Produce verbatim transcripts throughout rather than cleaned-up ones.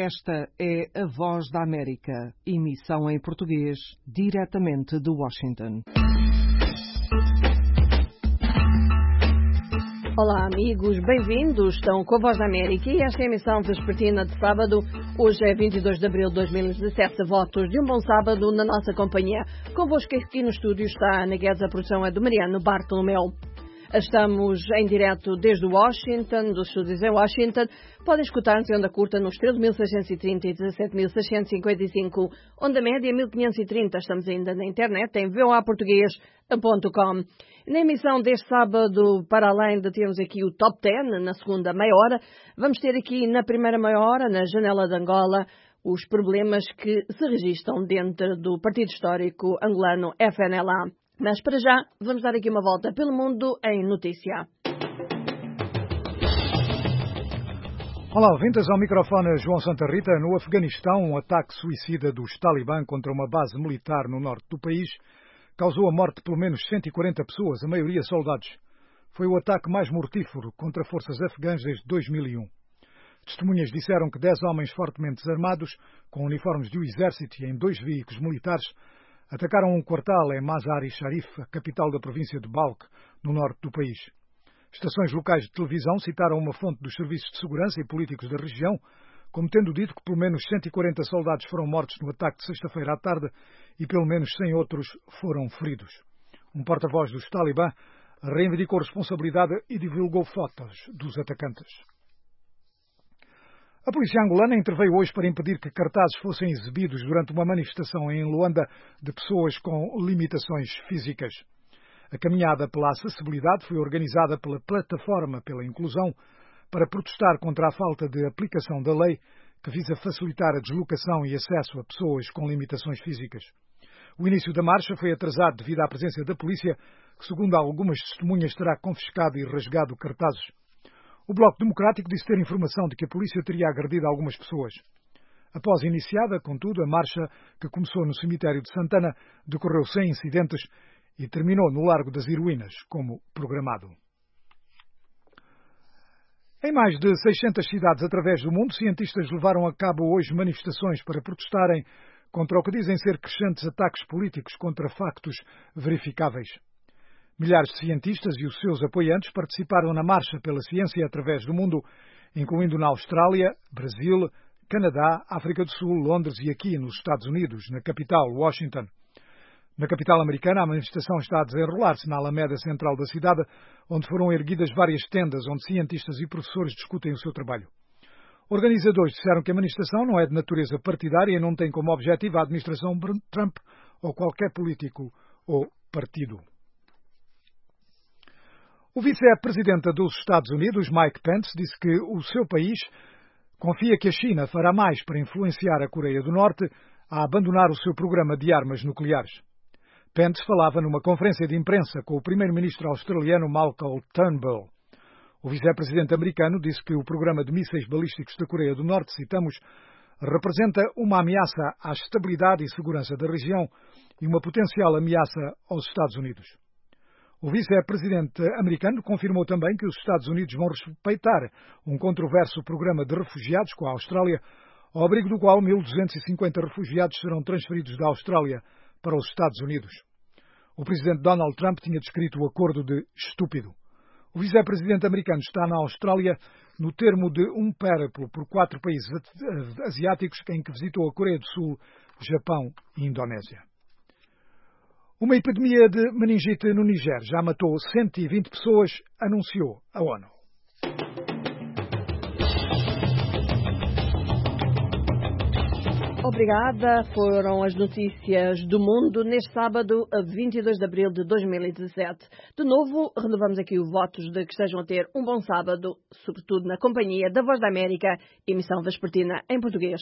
Esta é a Voz da América, emissão em português, diretamente de Washington. Olá amigos, bem-vindos, estão com a Voz da América e esta é a emissão vespertina de sábado. Hoje é vinte e dois de abril de dois mil e dezassete, votos de um bom sábado na nossa companhia. Convosco aqui no estúdio está a Ana Guedes, a produção é do Mariano Bartolomeu. Estamos em direto desde Washington, dos estúdios em Washington. Podem escutar-nos em onda curta nos treze mil seiscentos e trinta e dezassete mil seiscentos e cinquenta e cinco, onda média mil quinhentos e trinta. Estamos ainda na internet em v o a português ponto com. Na emissão deste sábado, para além de termos aqui o Top dez, na segunda meia hora, vamos ter aqui na primeira meia hora, na Janela de Angola, os problemas que se registram dentro do Partido Histórico Angolano F N L A. Mas para já, vamos dar aqui uma volta pelo mundo em notícia. Olá, ouvintes, ao microfone João Santa Rita. No Afeganistão, um ataque suicida dos Talibã contra uma base militar no norte do país causou a morte de pelo menos cento e quarenta pessoas, a maioria soldados. Foi o ataque mais mortífero contra forças afegãs desde dois mil e um. Testemunhas disseram que dez homens fortemente desarmados, com uniformes do exército e em dois veículos militares, atacaram um quartel em Mazar-i-Sharif, a capital da província de Balkh, no norte do país. Estações locais de televisão citaram uma fonte dos serviços de segurança e políticos da região, como tendo dito que pelo menos cento e quarenta soldados foram mortos no ataque de sexta-feira à tarde e pelo menos cem outros foram feridos. Um porta-voz dos Talibã reivindicou responsabilidade e divulgou fotos dos atacantes. A polícia angolana interveio hoje para impedir que cartazes fossem exibidos durante uma manifestação em Luanda de pessoas com limitações físicas. A caminhada pela acessibilidade foi organizada pela Plataforma pela Inclusão para protestar contra a falta de aplicação da lei que visa facilitar a deslocação e acesso a pessoas com limitações físicas. O início da marcha foi atrasado devido à presença da polícia, que, segundo algumas testemunhas, terá confiscado e rasgado cartazes. O Bloco Democrático disse ter informação de que a polícia teria agredido algumas pessoas. Após iniciada, contudo, a marcha, que começou no cemitério de Santana, decorreu sem incidentes e terminou no Largo das Heroínas, como programado. Em mais de seiscentas cidades através do mundo, cientistas levaram a cabo hoje manifestações para protestarem contra o que dizem ser crescentes ataques políticos contra factos verificáveis. Milhares de cientistas e os seus apoiantes participaram na Marcha pela Ciência através do mundo, incluindo na Austrália, Brasil, Canadá, África do Sul, Londres e aqui nos Estados Unidos, na capital, Washington. Na capital americana, a manifestação está a desenrolar-se na Alameda Central da cidade, onde foram erguidas várias tendas onde cientistas e professores discutem o seu trabalho. Organizadores disseram que a manifestação não é de natureza partidária e não tem como objetivo a administração Trump ou qualquer político ou partido. O vice-presidente dos Estados Unidos, Mike Pence, disse que o seu país confia que a China fará mais para influenciar a Coreia do Norte a abandonar o seu programa de armas nucleares. Pence falava numa conferência de imprensa com o primeiro-ministro australiano Malcolm Turnbull. O vice-presidente americano disse que o programa de mísseis balísticos da Coreia do Norte, citamos, representa uma ameaça à estabilidade e segurança da região e uma potencial ameaça aos Estados Unidos. O vice-presidente americano confirmou também que os Estados Unidos vão respeitar um controverso programa de refugiados com a Austrália, ao abrigo do qual mil duzentos e cinquenta refugiados serão transferidos da Austrália para os Estados Unidos. O presidente Donald Trump tinha descrito o acordo de estúpido. O vice-presidente americano está na Austrália no termo de um périplo por quatro países asiáticos em que visitou a Coreia do Sul, Japão e Indonésia. Uma epidemia de meningite no Niger já matou cento e vinte pessoas, anunciou a ONU. Obrigada. Foram as notícias do mundo neste sábado, vinte e dois de abril de dois mil e dezassete. De novo, renovamos aqui os votos de que estejam a ter um bom sábado, sobretudo na companhia da Voz da América, emissão vespertina em português.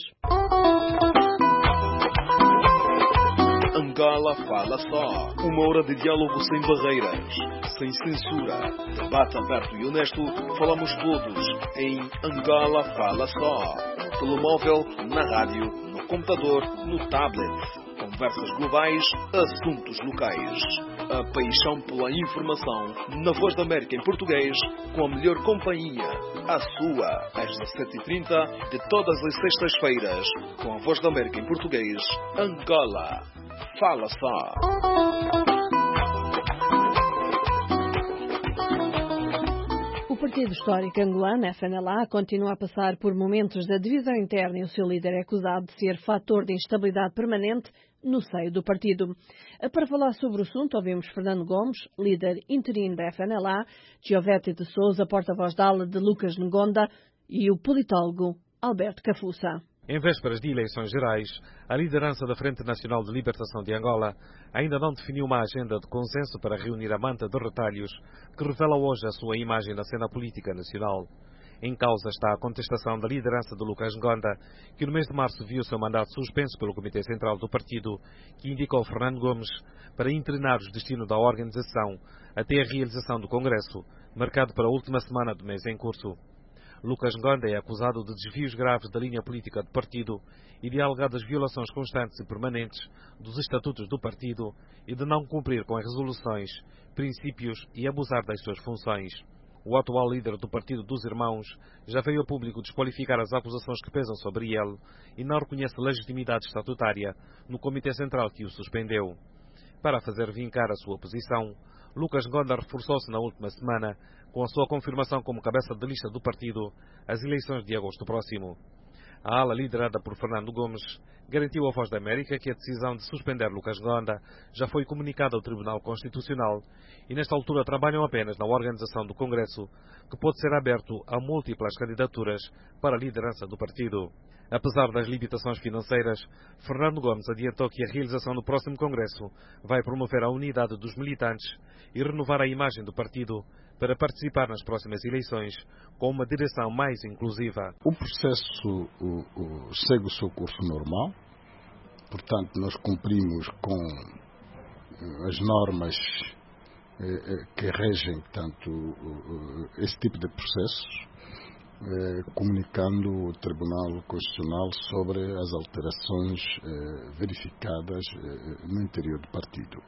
Angola Fala Só. Uma hora de diálogo sem barreiras, sem censura. Debate aberto e honesto. Falamos todos em Angola Fala Só. No telemóvel, na rádio, no computador, no tablet. conversas globais, assuntos locais. A paixão pela informação na Voz da América em português, com a melhor companhia, a sua, às dezassete e trinta de todas as sextas-feiras, com a Voz da América em português, Angola. Fala só. O Partido Histórico Angolano, F N L A, continua a passar por momentos de divisão interna e o seu líder é acusado de ser fator de instabilidade permanente no seio do partido. Para falar sobre o assunto, ouvimos Fernando Gomes, líder interino da F N L A, Giovete de Souza, porta-voz da ala de Lucas Ngonda e o politólogo Alberto Cafuça. Em vésperas de eleições gerais, a liderança da Frente Nacional de Libertação de Angola ainda não definiu uma agenda de consenso para reunir a manta de retalhos que revela hoje a sua imagem na cena política nacional. Em causa está a contestação da liderança de Lucas Ngonda, que no mês de março viu seu mandato suspenso pelo Comitê Central do Partido, que indicou Fernando Gomes para internar os destinos da organização até a realização do Congresso, marcado para a última semana do mês em curso. Lucas Ngonda é acusado de desvios graves da linha política do partido e de alegadas violações constantes e permanentes dos estatutos do partido e de não cumprir com as resoluções, princípios e abusar das suas funções. O atual líder do Partido dos Irmãos já veio a público desqualificar as acusações que pesam sobre ele e não reconhece legitimidade estatutária no Comitê Central que o suspendeu. Para fazer vincar a sua posição, Lucas Ngonda reforçou-se na última semana com a sua confirmação como cabeça de lista do partido às eleições de agosto próximo. A ala liderada por Fernando Gomes garantiu à Voz da América que a decisão de suspender Lucas Ngonda já foi comunicada ao Tribunal Constitucional e nesta altura trabalham apenas na organização do Congresso, que pode ser aberto a múltiplas candidaturas para a liderança do partido. Apesar das limitações financeiras, Fernando Gomes adiantou que a realização do próximo Congresso vai promover a unidade dos militantes e renovar a imagem do partido para participar nas próximas eleições com uma direção mais inclusiva. O processo o, o, segue o seu curso normal, portanto nós cumprimos com as normas eh, que regem tanto eh, esse tipo de processos, eh, comunicando o Tribunal Constitucional sobre as alterações eh, verificadas eh, no interior do partido.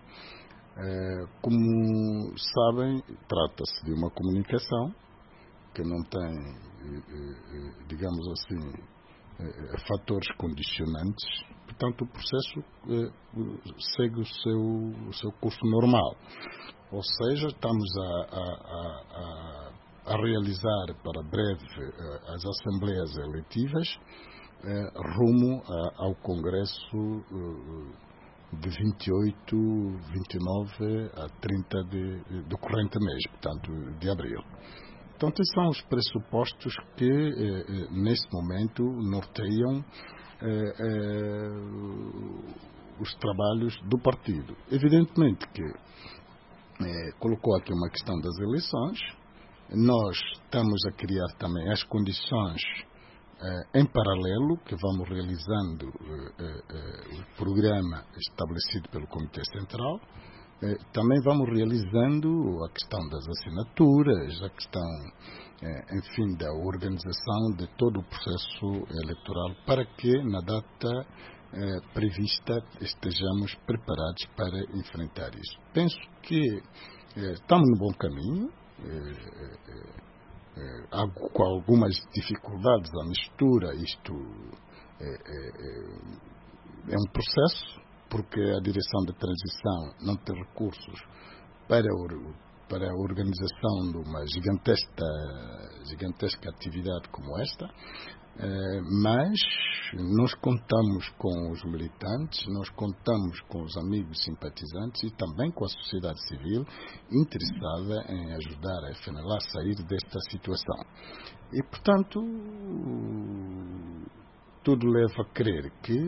Como sabem, trata-se de uma comunicação que não tem, digamos assim, fatores condicionantes, portanto o processo segue o seu, o seu curso normal. Ou seja, estamos a, a, a, a realizar para breve as assembleias eletivas rumo ao Congresso de vinte e oito, vinte e nove a trinta de, do corrente mês, portanto, de abril. Então, esses são os pressupostos que, eh, neste momento, norteiam eh, eh, os trabalhos do partido. Evidentemente que eh, colocou aqui uma questão das eleições, nós estamos a criar também as condições em paralelo, que vamos realizando uh, uh, o programa estabelecido pelo Comitê Central, uh, também vamos realizando a questão das assinaturas, a questão, uh, enfim, da organização de todo o processo eleitoral para que, na data uh, prevista, estejamos preparados para enfrentar isso. Penso que uh, estamos no bom caminho, uh, uh, com algumas dificuldades à mistura. Isto é, é, é um processo, porque a direção da transição não tem recursos para, para a organização de uma gigantesca, gigantesca atividade como esta, mas nós contamos com os militantes, nós contamos com os amigos simpatizantes e também com a sociedade civil interessada em ajudar a F N L A a sair desta situação. E, portanto, tudo leva a crer que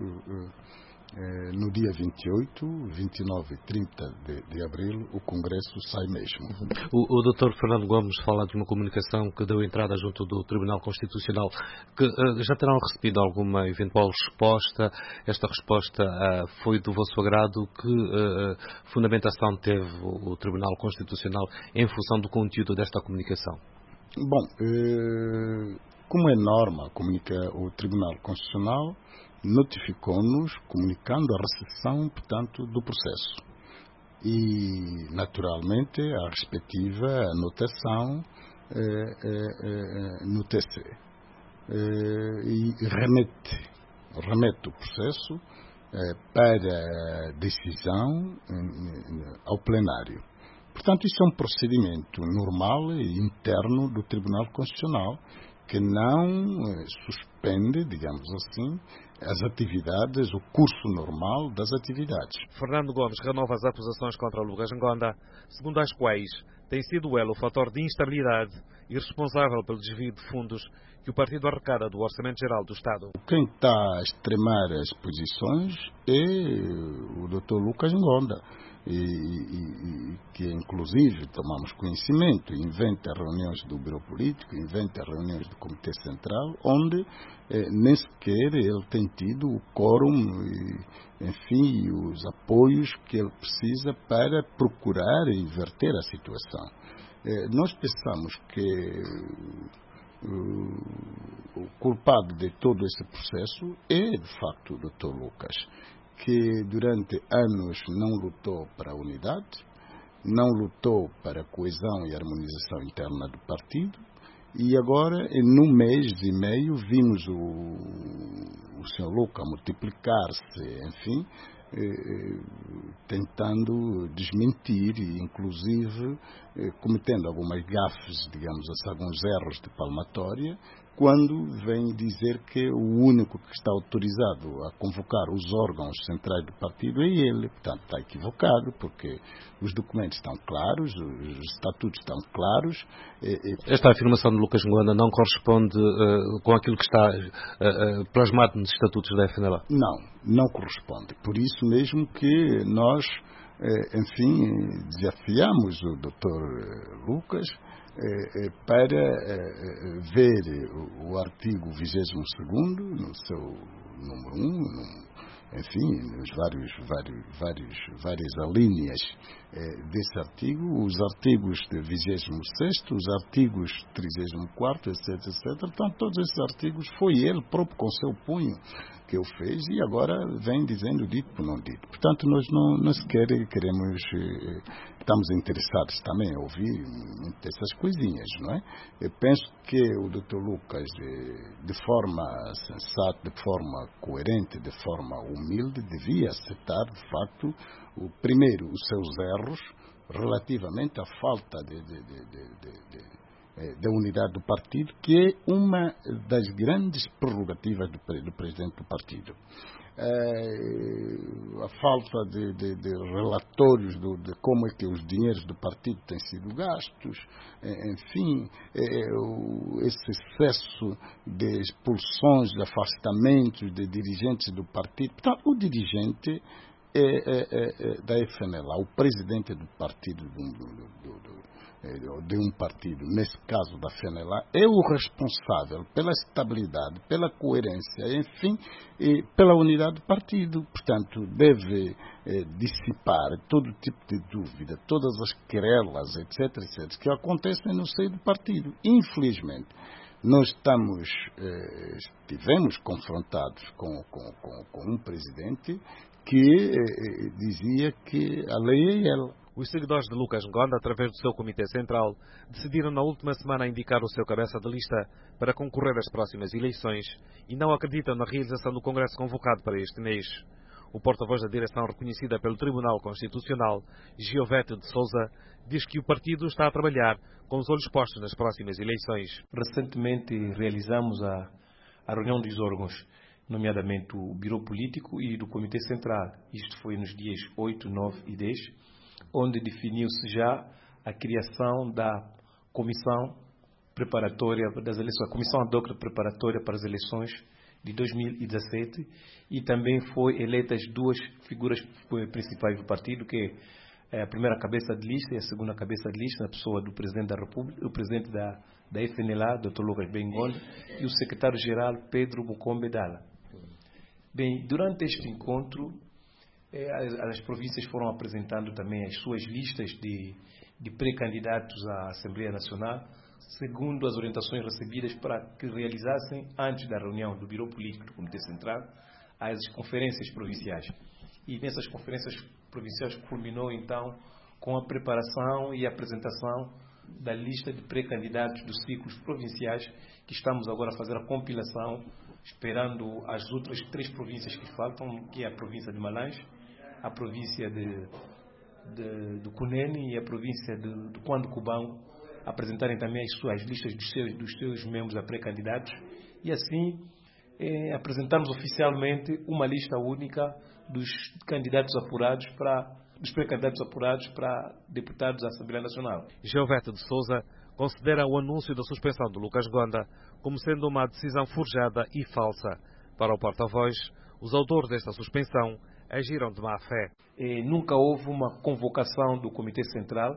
no dia vinte e oito, vinte e nove e trinta de, de abril o Congresso sai mesmo. O, o doutor Fernando Gomes fala de uma comunicação que deu entrada junto do Tribunal Constitucional, que uh, já terão recebido alguma eventual resposta. Esta resposta uh, foi do vosso agrado? Que uh, fundamentação teve o, o Tribunal Constitucional em função do conteúdo desta comunicação? Bom, uh, como é norma, comunica o Tribunal Constitucional notificou-nos comunicando a recepção, portanto, do processo. E, naturalmente, a respectiva anotação eh, eh, no T C. Eh, e remete, remete o processo eh, para decisão eh, ao plenário. Portanto, isso é um procedimento normal e interno do Tribunal Constitucional que não eh, suspende, digamos assim, as atividades, o curso normal das atividades. Fernando Gomes renova as acusações contra Lucas Ngonda, segundo as quais tem sido ele o fator de instabilidade e responsável pelo desvio de fundos que o partido arrecada do Orçamento Geral do Estado. Quem está a extremar as posições é o doutor Lucas Ngonda, e, e, e que inclusive tomamos conhecimento, inventa reuniões do Bureau Político, inventa reuniões do Comitê Central, onde eh, nem sequer ele tem tido o quórum e, enfim, os apoios que ele precisa para procurar inverter a situação. Eh, nós pensamos que uh, o culpado de todo esse processo é, de facto, o doutor Lucas, que durante anos não lutou para a unidade, não lutou para a coesão e harmonização interna do partido, e agora, num mês e meio, vimos o, o senhor Lucas multiplicar-se, enfim, eh, tentando desmentir e, inclusive, eh, cometendo algumas gafes, digamos assim, alguns erros de palmatória, quando vem dizer que o único que está autorizado a convocar os órgãos centrais do partido é ele. Portanto, está equivocado, porque os documentos estão claros, os estatutos estão claros. E, e... Esta afirmação de Lucas Ngonda não corresponde uh, com aquilo que está uh, uh, plasmado nos estatutos da F N L A? Não, não corresponde. Por isso mesmo que nós, eh, enfim, desafiamos o doutor Lucas para ver o artigo vigésimo segundo, no seu número um, no, enfim, nos vários, vários, vários, várias alíneas desse artigo, os artigos de vigésimo sexto, os artigos trigésimo quarto, etc, etcétera. Portanto, todos esses artigos foi ele próprio com seu punho que o fez e agora vem dizendo dito por não dito. Portanto, nós não, não sequer queremos, estamos interessados também em ouvir essas coisinhas, não é? Eu penso que o doutor Lucas, de forma sensata, de forma coerente, de forma humilde, devia aceitar, de facto, o, primeiro, os seus erros relativamente à falta de, de, de, de, de da unidade do partido, que é uma das grandes prerrogativas do, do presidente do partido. É, a falta de, de, de relatórios do, de como é que os dinheiros do partido têm sido gastos, é, enfim, é, o, esse excesso de expulsões, de afastamentos de dirigentes do partido. Portanto, o dirigente é, é, é, da F N L A, o presidente do partido do, do, do, do de um partido, nesse caso da F N L A, é o responsável pela estabilidade, pela coerência, enfim, e pela unidade do partido. Portanto, deve eh, dissipar todo tipo de dúvida, todas as querelas, etc, etc, que acontecem no seio do partido. Infelizmente, nós estamos, eh, estivemos confrontados com, com, com, com um presidente que eh, dizia que a lei é ela. Os seguidores de Lucas Ngonda, através do seu Comitê Central, decidiram na última semana indicar o seu cabeça de lista para concorrer às próximas eleições e não acreditam na realização do Congresso convocado para este mês. O porta-voz da direção reconhecida pelo Tribunal Constitucional, Giovete de Sousa, diz que o partido está a trabalhar com os olhos postos nas próximas eleições. Recentemente realizamos a, a reunião dos órgãos, nomeadamente o Bureau Político e do Comitê Central. Isto foi nos dias oito, nove e dez. Onde definiu-se já a criação da comissão preparatória das eleições, a comissão ad hoc preparatória para as eleições de dois mil e dezassete, e também foi eleitas duas figuras principais do partido, que é a primeira cabeça de lista e a segunda cabeça de lista, na pessoa do Presidente da República, o Presidente da, da F N L A, doutor Lucas Ngonda, e o Secretário-Geral, Pedro Mukombe Dala. Bem, durante este encontro, as províncias foram apresentando também as suas listas de, de pré-candidatos à Assembleia Nacional, segundo as orientações recebidas para que realizassem, antes da reunião do Bureau Político do Comitê Central, às conferências provinciais. E nessas conferências provinciais culminou então com a preparação e a apresentação da lista de pré-candidatos dos ciclos provinciais, que estamos agora a fazer a compilação, esperando as outras três províncias que faltam, que é a província de Malange, a província de, de, de Cunene e a província de, de Quando Cubango, apresentarem também as suas listas dos seus, dos seus membros a pré-candidatos, e assim eh, apresentarmos oficialmente uma lista única dos candidatos apurados para dos pré-candidatos apurados para deputados da Assembleia Nacional. Geovete de Souza considera o anúncio da suspensão de Lucas Gonda como sendo uma decisão forjada e falsa. Para o porta-voz, os autores desta suspensão agiram de má fé. Eh, nunca houve uma convocação do Comitê Central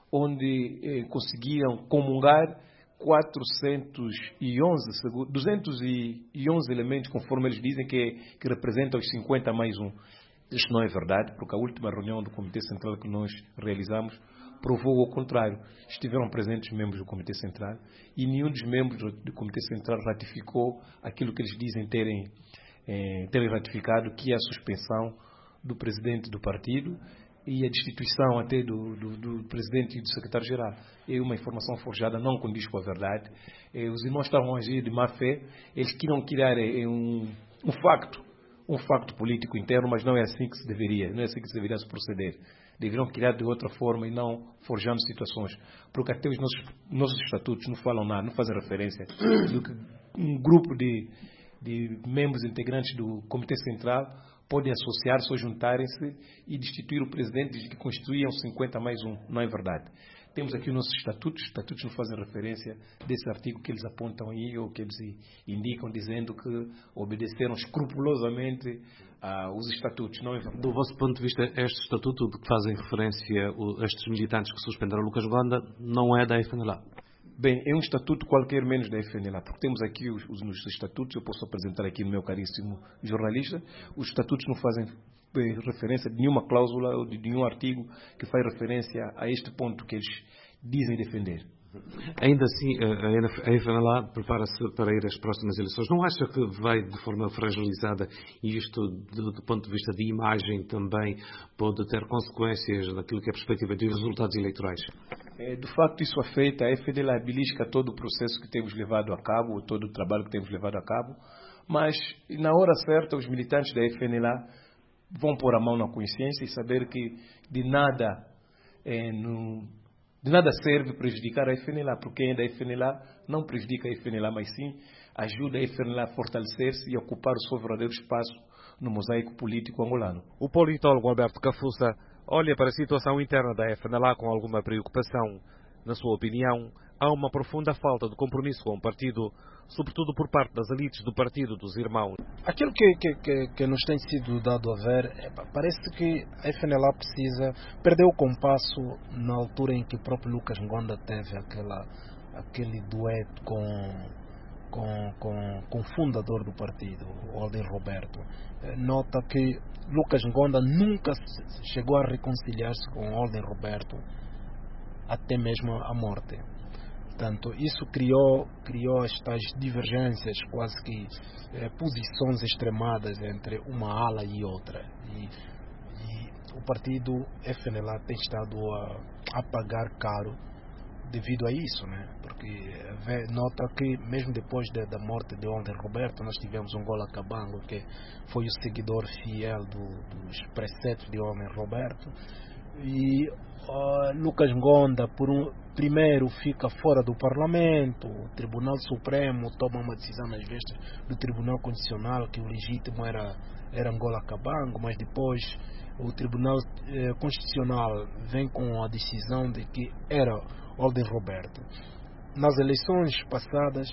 onde eh, conseguiram comungar quatrocentos e onze, duzentos e onze elementos, conforme eles dizem, que, que representam os cinquenta mais um. Isto não é verdade, porque a última reunião do Comitê Central que nós realizamos provou o contrário. Estiveram presentes membros do Comitê Central e nenhum dos membros do Comitê Central ratificou aquilo que eles dizem terem, eh, terem ratificado, que é a suspensão do presidente do partido e a destituição até do, do, do presidente e do secretário-geral. É uma informação forjada, não condiz com a verdade. Eh, os irmãos estavam a agir de má fé, eles queriam criar eh, um, um facto, um facto político interno, mas não é assim que se deveria, não é assim que se deveria se proceder. Deveriam criar de outra forma e não forjando situações. Porque até os nossos, nossos estatutos não falam nada, não fazem referência do que um grupo de, de membros integrantes do Comitê Central podem associar-se ou juntarem-se e destituir o presidente que constituíam cinquenta mais um. Não é verdade. Temos aqui os nossos estatutos, os estatutos não fazem referência desse artigo que eles apontam aí ou que eles indicam dizendo que obedeceram escrupulosamente aos estatutos. Não é verdade. Do vosso ponto de vista, este estatuto de que fazem referência estes militantes que suspenderam Lucas Gonda não é da F N L A? Bem, é um estatuto qualquer menos da F N L A, porque temos aqui os, os, os estatutos, eu posso apresentar aqui no meu caríssimo jornalista, os estatutos não fazem referência de nenhuma cláusula ou de nenhum artigo que faz referência a este ponto que eles dizem defender. Ainda assim, a F N L A prepara-se para ir às próximas eleições. Não acha que vai de forma fragilizada e isto, do, do ponto de vista de imagem, também pode ter consequências naquilo que é a perspectiva dos resultados eleitorais? É, de facto, isso afeta, a F N L A belisca todo o processo que temos levado a cabo, todo o trabalho que temos levado a cabo, mas na hora certa os militantes da F N L A vão pôr a mão na consciência e saber que de nada, é, no, de nada serve prejudicar a F N L A, porque quem é da F N L A não prejudica a F N L A, mas sim ajuda a F N L A a fortalecer-se e a ocupar o seu verdadeiro espaço no mosaico político angolano. O politólogo Alberto Cafuça olha para a situação interna da F N L A com alguma preocupação. Na sua opinião, há uma profunda falta de compromisso com o partido, sobretudo por parte das elites do Partido dos Irmãos. Aquilo que, que, que, que nos tem sido dado a ver, é, parece que a F N L A precisa, perdeu o compasso na altura em que o próprio Lucas Gonda teve aquela, aquele dueto com, com, com, com o fundador do partido, o Alden Roberto. Nota que Lucas Gonda nunca chegou a reconciliar-se com o Alden Roberto, até mesmo a morte. Portanto, isso criou, criou estas divergências, quase que eh, posições extremadas entre uma ala e outra. E, e o partido F N L A tem estado a, a pagar caro devido a isso, né? Porque nota que mesmo depois de, da morte de Alden Roberto, nós tivemos um Ngola Kabango, que foi o seguidor fiel do, dos preceitos de Alden Roberto. E uh, Lucas Gonda, por um, primeiro fica fora do Parlamento, o Tribunal Supremo toma uma decisão nas vestas do Tribunal Constitucional que o legítimo era, era Ngola Kabango, mas depois o Tribunal eh, Constitucional vem com a decisão de que era Alden Roberto. Nas eleições passadas,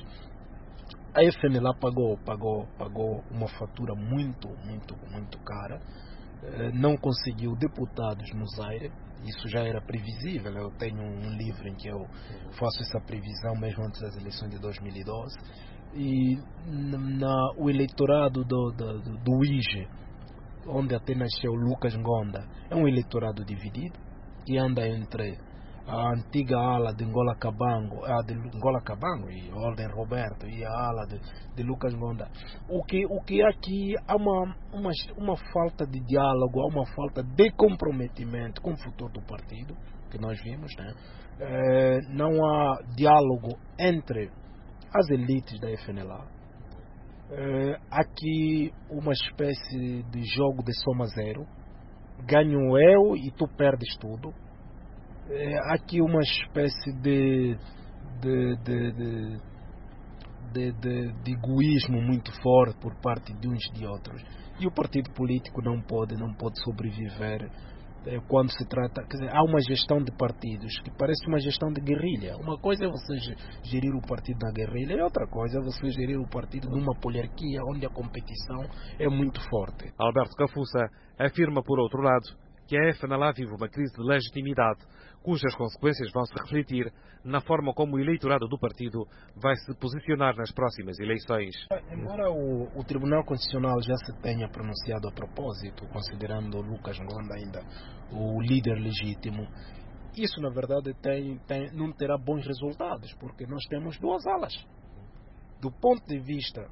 a F N L A pagou, pagou, pagou uma fatura muito, muito, muito cara. Não conseguiu deputados no Zaire, isso já era previsível. Eu tenho um livro em que eu faço essa previsão mesmo antes das eleições de dois mil e doze. E na, o eleitorado do, do, do I G E, onde até nasceu Lucas Gonda, é um eleitorado dividido, que anda entre a antiga ala de Ngola Kabango, a de Ngola Kabango e Olden Roberto e a ala de, de Lucas Ngonda. O que, o que aqui há uma, uma, uma falta de diálogo, há uma falta de comprometimento com o futuro do partido, que nós vimos, né? É, não há diálogo entre as elites da F N L A. É, aqui uma espécie de jogo de soma zero. Ganho eu e tu perdes tudo. É, aqui uma espécie de de, de, de, de, de, de egoísmo muito forte por parte de uns e de outros. E o partido político não pode, não pode sobreviver é, quando se trata... Quer dizer, há uma gestão de partidos que parece uma gestão de guerrilha. Uma coisa é você gerir o partido na guerrilha e outra coisa é você gerir o partido numa poliarquia onde a competição é muito forte. Alberto Cafuça afirma, por outro lado, que a F N L A vive uma crise de legitimidade, cujas consequências vão se refletir na forma como o eleitorado do partido vai se posicionar nas próximas eleições. Embora o, o Tribunal Constitucional já se tenha pronunciado a propósito, considerando Lucas Ngonda ainda o líder legítimo, isso na verdade tem, tem, não terá bons resultados, porque nós temos duas alas. Do ponto de vista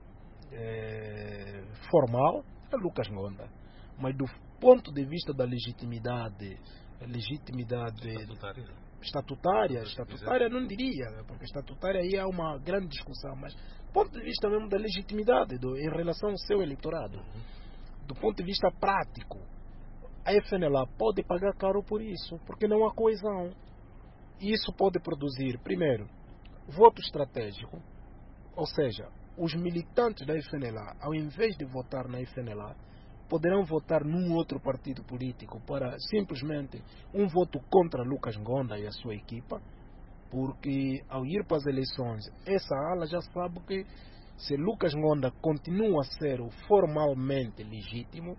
eh, formal, é Lucas Ngonda, mas do ponto de vista da legitimidade, legitimidade estatutária, estatutária, estatutária não diria, porque estatutária aí é uma grande discussão, mas do ponto de vista mesmo da legitimidade do, em relação ao seu eleitorado, do ponto de vista prático, a F N L A pode pagar caro por isso, porque não há coesão. E isso pode produzir, primeiro, voto estratégico, ou seja, os militantes da F N L A, ao invés de votar na F N L A, poderão votar num outro partido político para simplesmente um voto contra Lucas Ngonda e a sua equipa, porque ao ir para as eleições, essa ala já sabe que se Lucas Ngonda continua a ser o formalmente legítimo,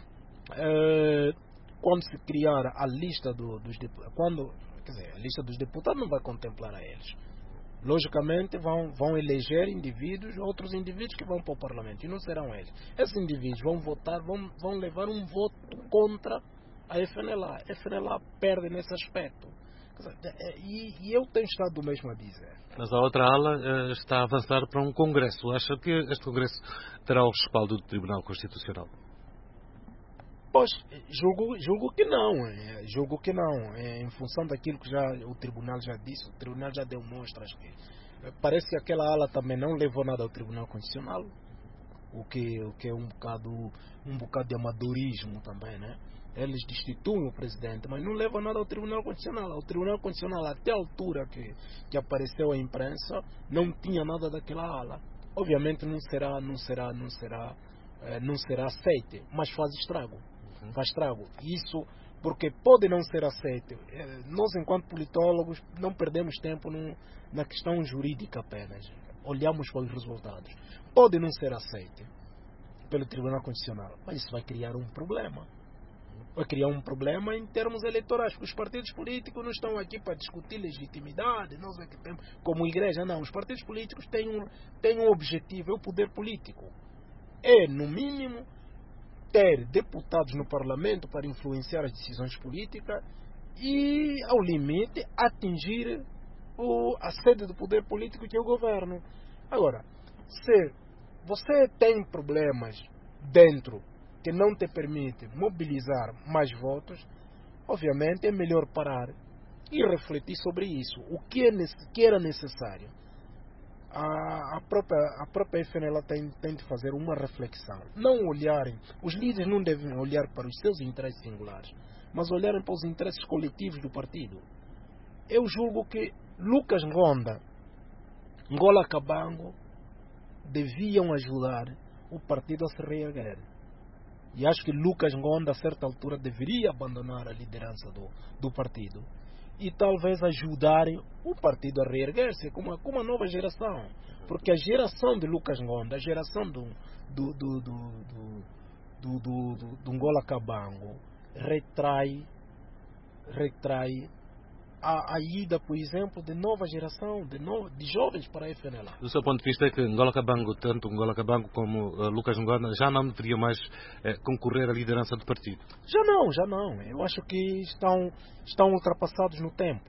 eh, quando se criar a lista do, dos deputados, quando, quer dizer, a lista dos deputados não vai contemplar a eles. Logicamente vão, vão eleger indivíduos, outros indivíduos que vão para o Parlamento, e não serão eles. Esses indivíduos vão votar, vão, vão levar um voto contra a F N L A. A F N L A perde nesse aspecto. E, e eu tenho estado mesmo a dizer. Mas a outra ala uh, está a avançar para um Congresso. Acha que este Congresso terá o respaldo do Tribunal Constitucional? Pois, julgo, julgo que não, é, julgo que não, é, em função daquilo que já o Tribunal já disse, o Tribunal já deu mostras que é, parece que aquela ala também não levou nada ao Tribunal Constitucional, o que, o que é um bocado, um bocado de amadorismo também, né? Eles destituem o presidente, mas não levam nada ao Tribunal Constitucional. O Tribunal Constitucional, até a altura que, que apareceu a imprensa, não tinha nada daquela ala. Obviamente não será, não será, não será, é, não será aceite, mas faz estrago. Faz estrago. Isso porque pode não ser aceito. Nós, enquanto politólogos, não perdemos tempo no, na questão jurídica apenas. Olhamos para os resultados. Pode não ser aceito pelo Tribunal Constitucional, mas isso vai criar um problema. Vai criar um problema em termos eleitorais, porque os partidos políticos não estão aqui para discutir legitimidade, nós é que temos, como igreja, não. Os partidos políticos têm um, têm um objetivo, é o poder político. É, no mínimo, ter deputados no Parlamento para influenciar as decisões políticas e, ao limite, atingir o, a sede do poder político, que é o governo. Agora, se você tem problemas dentro que não te permite mobilizar mais votos, obviamente é melhor parar e refletir sobre isso. O que, é, que era necessário? A, a, própria, a própria F N L A tem, tem de fazer uma reflexão. Não olharem, os líderes não devem olhar para os seus interesses singulares, mas olharem para os interesses coletivos do partido. Eu julgo que Lucas Ngonda, Ngola Kabango, deviam ajudar o partido a se reerguer. E acho que Lucas Ngonda, a certa altura, deveria abandonar a liderança do, do partido e talvez ajudarem o partido a reerguer-se com uma, com uma nova geração. Porque a geração de Lucas Ngonda, a geração do, do, do, do, do, do, do, do, do Ngola Kabango, retrai, retrai a, a ida, por exemplo, de nova geração, de, no, de jovens para a F N L A. Do seu ponto de vista, é que Ngola Kabango, tanto Ngola Kabango como uh, Lucas Ngonda, já não deveriam mais uh, concorrer à liderança do partido? Já não, já não. Eu acho que estão, estão ultrapassados no tempo.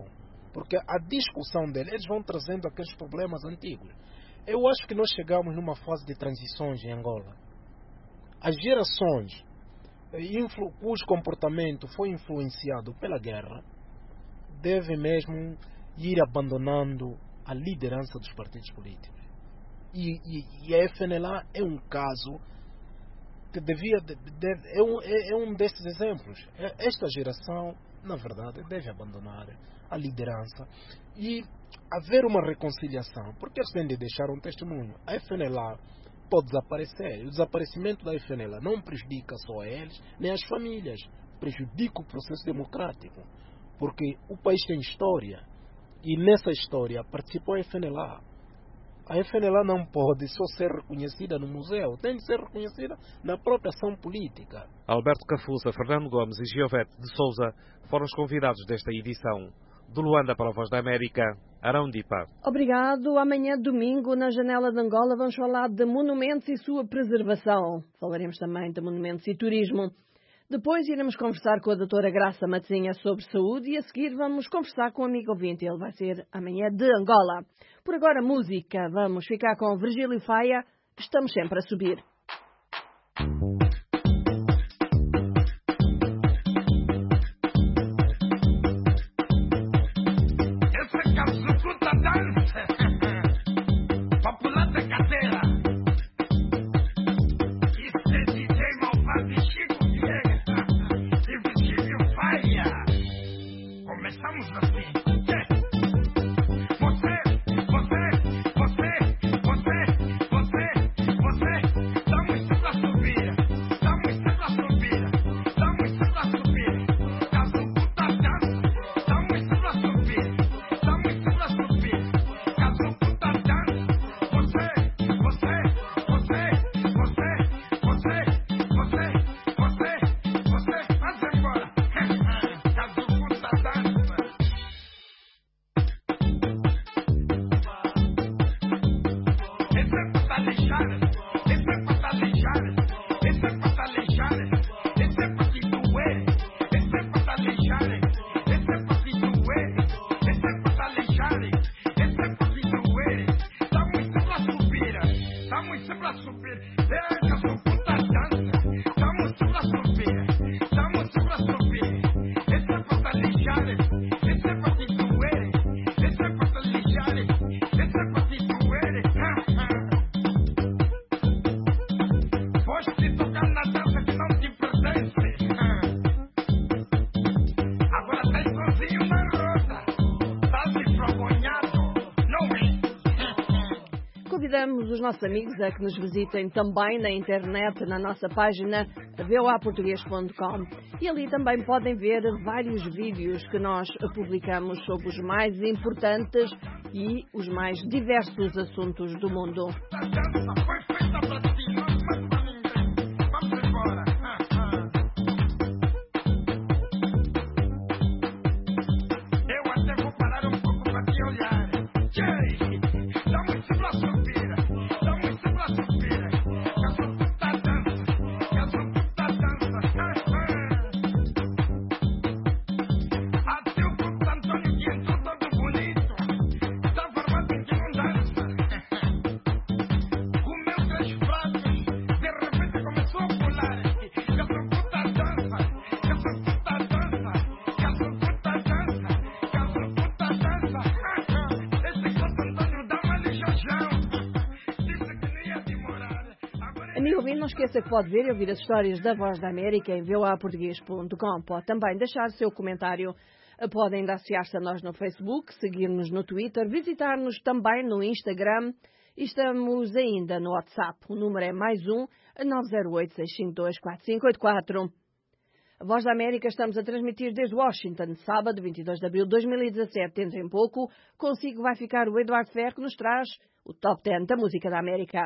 Porque a discussão dele, eles vão trazendo aqueles problemas antigos. Eu acho que nós chegamos numa fase de transições em Angola. As gerações cujo comportamento foi influenciado pela guerra devem mesmo ir abandonando a liderança dos partidos políticos. E, e, e a F N L A é um caso que devia deve, é, um, é, é um desses exemplos. Esta geração, na verdade, deve abandonar a liderança e haver uma reconciliação, porque eles têm de deixar um testemunho. A F N L A pode desaparecer. O desaparecimento da F N L A não prejudica só a eles, nem as famílias. Prejudica o processo democrático. Porque o país tem história. E nessa história participou a F N L A. A F N L A não pode só ser reconhecida no museu. Tem de ser reconhecida na própria ação política. Alberto Cafusa, Fernando Gomes e Giovete de Souza foram os convidados desta edição. De Luanda para a Voz da América, Arão Dipa. Obrigado. Amanhã, domingo, na Janela de Angola, vamos falar de monumentos e sua preservação. Falaremos também de monumentos e turismo. Depois iremos conversar com a doutora Graça Matezinha sobre saúde e a seguir vamos conversar com um amigo ouvinte. Ele vai ser amanhã de Angola. Por agora, música. Vamos ficar com Virgílio Faia. Estamos sempre a subir. Convidamos os nossos amigos a que nos visitem também na internet, na nossa página v o a português ponto com. E ali também podem ver vários vídeos que nós publicamos sobre os mais importantes e os mais diversos assuntos do mundo. Não esqueça que pode ver e ouvir as histórias da Voz da América em v o a português ponto com. Pode também deixar o seu comentário. Podem associar-se a nós no Facebook, seguir-nos no Twitter, visitar-nos também no Instagram. E estamos ainda no WhatsApp. O número é mais um nove zero oito, seis cinco dois, quatro cinco oito quatro. A Voz da América estamos a transmitir desde Washington, sábado, vinte e dois de abril de dois mil e dezassete. Dentro em pouco, consigo vai ficar o Eduardo Ferro, que nos traz o Top dez da música da América.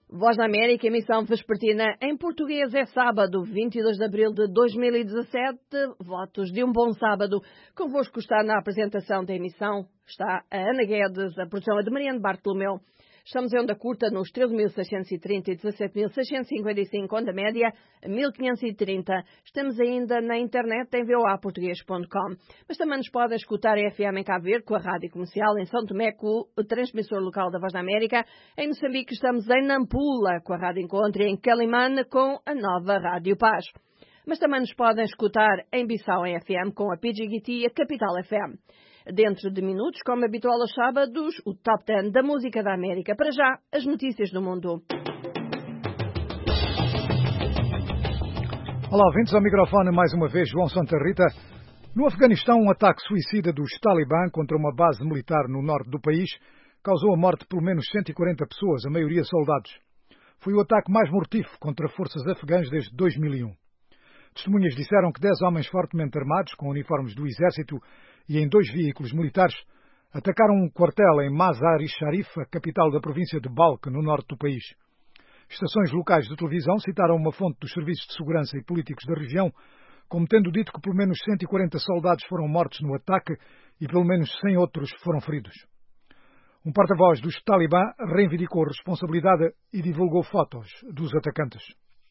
Voz da América, emissão vespertina em português, é sábado, vinte e dois de abril de dois mil e dezassete. Votos de um bom sábado. Convosco está na apresentação da emissão, está a Ana Guedes, a produção é de Mariano Bartolomeu. Estamos em onda curta nos treze mil seiscentos e trinta e dezassete mil seiscentos e cinquenta e cinco, onda média mil quinhentos e trinta. Estamos ainda na internet em v o a português ponto com. Mas também nos podem escutar a F M em Cabo Verde com a Rádio Comercial, em São Tomé com o transmissor local da Voz da América. Em Moçambique estamos em Nampula com a Rádio Encontro e em Quelimane com a nova Rádio Paz. Mas também nos podem escutar em Bissau em F M com a P G G T e a Capital F M. Dentro de minutos, como habitual aos sábados, o Top dez da Música da América. Para já, as notícias do mundo. Olá, ouvintes, ao microfone mais uma vez João Santa Rita. No Afeganistão, um ataque suicida dos Talibã contra uma base militar no norte do país causou a morte de pelo menos cento e quarenta pessoas, a maioria soldados. Foi o ataque mais mortífero contra forças afegãs desde dois mil e um. Testemunhas disseram que dez homens fortemente armados, com uniformes do exército e em dois veículos militares, atacaram um quartel em Mazar-i-Sharif, a capital da província de Balkh, no norte do país. Estações locais de televisão citaram uma fonte dos serviços de segurança e políticos da região, como tendo dito que pelo menos cento e quarenta soldados foram mortos no ataque e pelo menos cem outros foram feridos. Um porta-voz dos Talibã reivindicou responsabilidade e divulgou fotos dos atacantes.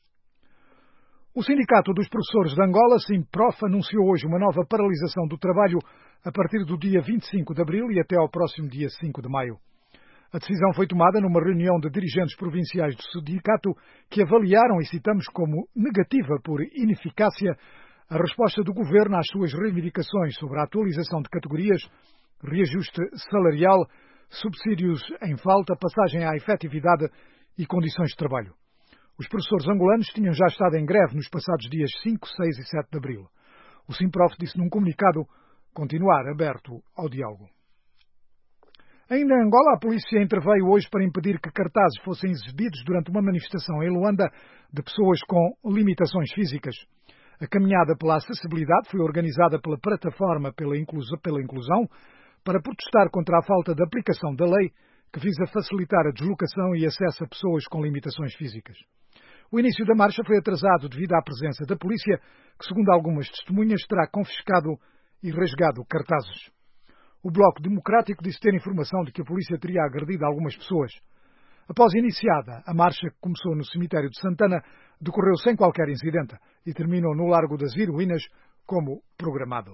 O Sindicato dos Professores de Angola, SIMPROF, anunciou hoje uma nova paralisação do trabalho a partir do dia vinte e cinco de abril e até ao próximo dia cinco de maio. A decisão foi tomada numa reunião de dirigentes provinciais do sindicato que avaliaram, e citamos como negativa por ineficácia, a resposta do governo às suas reivindicações sobre a atualização de categorias, reajuste salarial, subsídios em falta, passagem à efetividade e condições de trabalho. Os professores angolanos tinham já estado em greve nos passados dias cinco, seis e sete de abril. O SIMPROF disse num comunicado continuar aberto ao diálogo. Ainda em Angola, a polícia interveio hoje para impedir que cartazes fossem exibidos durante uma manifestação em Luanda de pessoas com limitações físicas. A caminhada pela acessibilidade foi organizada pela Plataforma pela Inclusão para protestar contra a falta de aplicação da lei que visa facilitar a deslocação e acesso a pessoas com limitações físicas. O início da marcha foi atrasado devido à presença da polícia, que, segundo algumas testemunhas, terá confiscado e rasgado cartazes. O Bloco Democrático disse ter informação de que a polícia teria agredido algumas pessoas. Após iniciada, a marcha, que começou no cemitério de Santana, decorreu sem qualquer incidente e terminou no Largo das Heroínas, como programado.